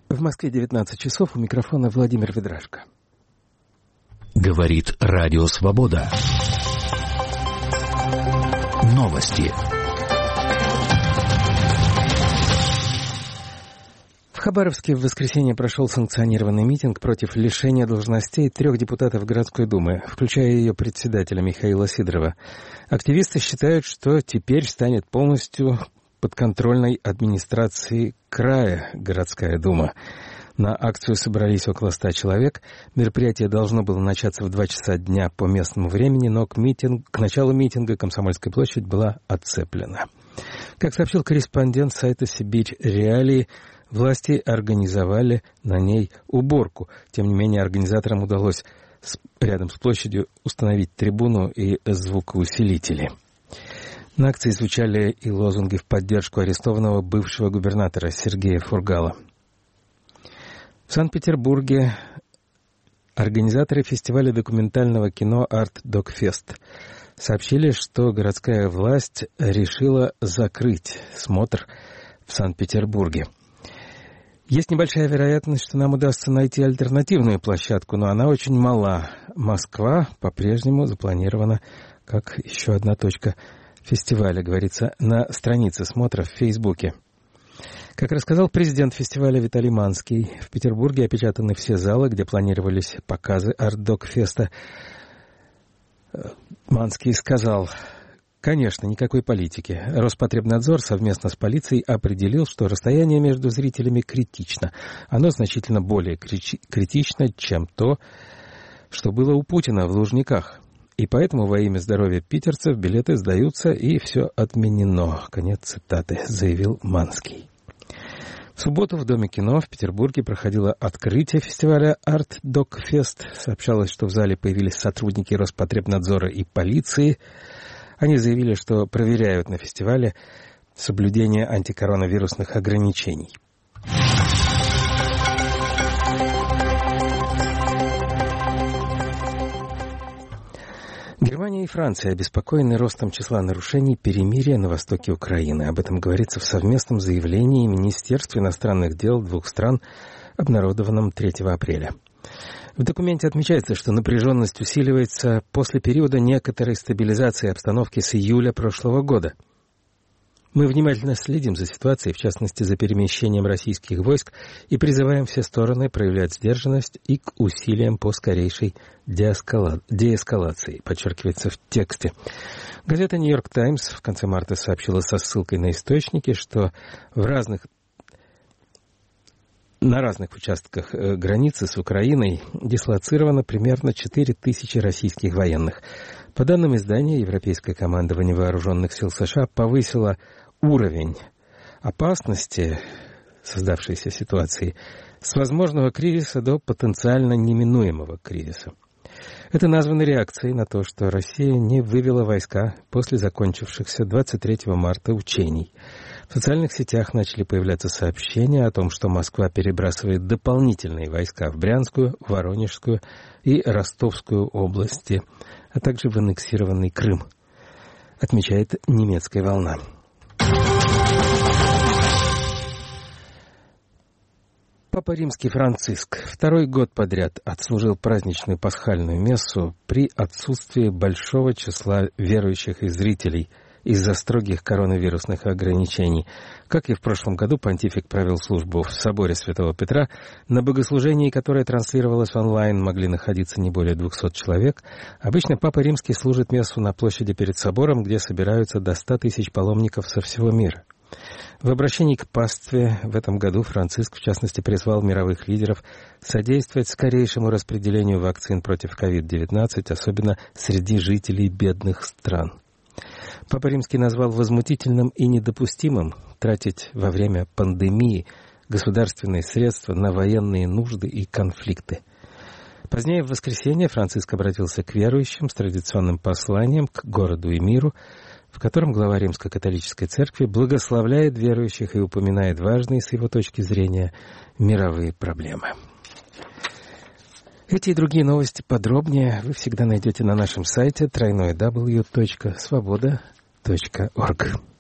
В Москве 19 часов, у микрофона Владимир Ведрашко. Говорит Радио Свобода. Новости. В Хабаровске в воскресенье прошел санкционированный митинг против лишения должностей 3 депутатов городской думы, включая ее председателя Михаила Сидорова. Активисты считают, что теперь станет полностью подконтрольной администрации края городская дума. На акцию собрались около 100 человек. Мероприятие должно было начаться в 2 часа дня по местному времени, но к началу митинга Комсомольская площадь была отцеплена. Как сообщил корреспондент сайта «Сибирь Реалии», власти организовали на ней уборку. Тем не менее, организаторам удалось рядом с площадью установить трибуну и звукоусилители. На акции звучали и лозунги в поддержку арестованного бывшего губернатора Сергея Фургала. В Санкт-Петербурге организаторы фестиваля документального кино «Арт Док Фест» сообщили, что городская власть решила закрыть смотр в Санкт-Петербурге. Есть небольшая вероятность, что нам удастся найти альтернативную площадку, но она очень мала. Москва по-прежнему запланирована как еще одна точка фестиваля, говорится на странице смотра в Фейсбуке. Как рассказал президент фестиваля Виталий Манский, в Петербурге опечатаны все залы, где планировались показы арт-док-феста. Манский сказал: конечно, никакой политики. Роспотребнадзор совместно с полицией определил, что расстояние между зрителями критично. Оно значительно более критично, чем то, что было у Путина в Лужниках. И поэтому во имя здоровья питерцев билеты сдаются, и все отменено. Конец цитаты, заявил Манский. В субботу в Доме кино в Петербурге проходило открытие фестиваля «Арт Док Фест». Сообщалось, что в зале появились сотрудники Роспотребнадзора и полиции. Они заявили, что проверяют на фестивале соблюдение антикоронавирусных ограничений. Германия и Франция обеспокоены ростом числа нарушений перемирия на востоке Украины. Об этом говорится в совместном заявлении Министерства иностранных дел двух стран, обнародованном 3 апреля. В документе отмечается, что напряженность усиливается после периода некоторой стабилизации обстановки с июля прошлого года. Мы внимательно следим за ситуацией, в частности, за перемещением российских войск, и призываем все стороны проявлять сдержанность и к усилиям по скорейшей деэскалации, подчеркивается в тексте. Газета «Нью-Йорк Таймс» в конце марта сообщила со ссылкой на источники, что на разных участках границы с Украиной дислоцировано примерно 4000 российских военных. По данным издания, Европейское командование вооруженных сил США повысило уровень опасности создавшейся ситуации с возможного кризиса до потенциально неминуемого кризиса. Это названо реакцией на то, что Россия не вывела войска после закончившихся 23 марта учений. В социальных сетях начали появляться сообщения о том, что Москва перебрасывает дополнительные войска в Брянскую, Воронежскую и Ростовскую области, а также в аннексированный Крым, отмечает немецкая волна. Папа Римский Франциск 2-й год подряд отслужил праздничную пасхальную мессу при отсутствии большого числа верующих и зрителей из-за строгих коронавирусных ограничений. Как и в прошлом году, понтифик провел службу в соборе Святого Петра. На богослужении, которое транслировалось онлайн, могли находиться не более 200 человек. Обычно Папа Римский служит мессу на площади перед собором, где собираются до 100 тысяч паломников со всего мира. В обращении к пастве в этом году Франциск, в частности, призвал мировых лидеров содействовать скорейшему распределению вакцин против COVID-19, особенно среди жителей бедных стран. Папа Римский назвал возмутительным и недопустимым тратить во время пандемии государственные средства на военные нужды и конфликты. Позднее в воскресенье Франциск обратился к верующим с традиционным посланием к городу и миру, в котором глава Римско-католической церкви благословляет верующих и упоминает важные, с его точки зрения, мировые проблемы. Эти и другие новости подробнее вы всегда найдете на нашем сайте www.svoboda.org.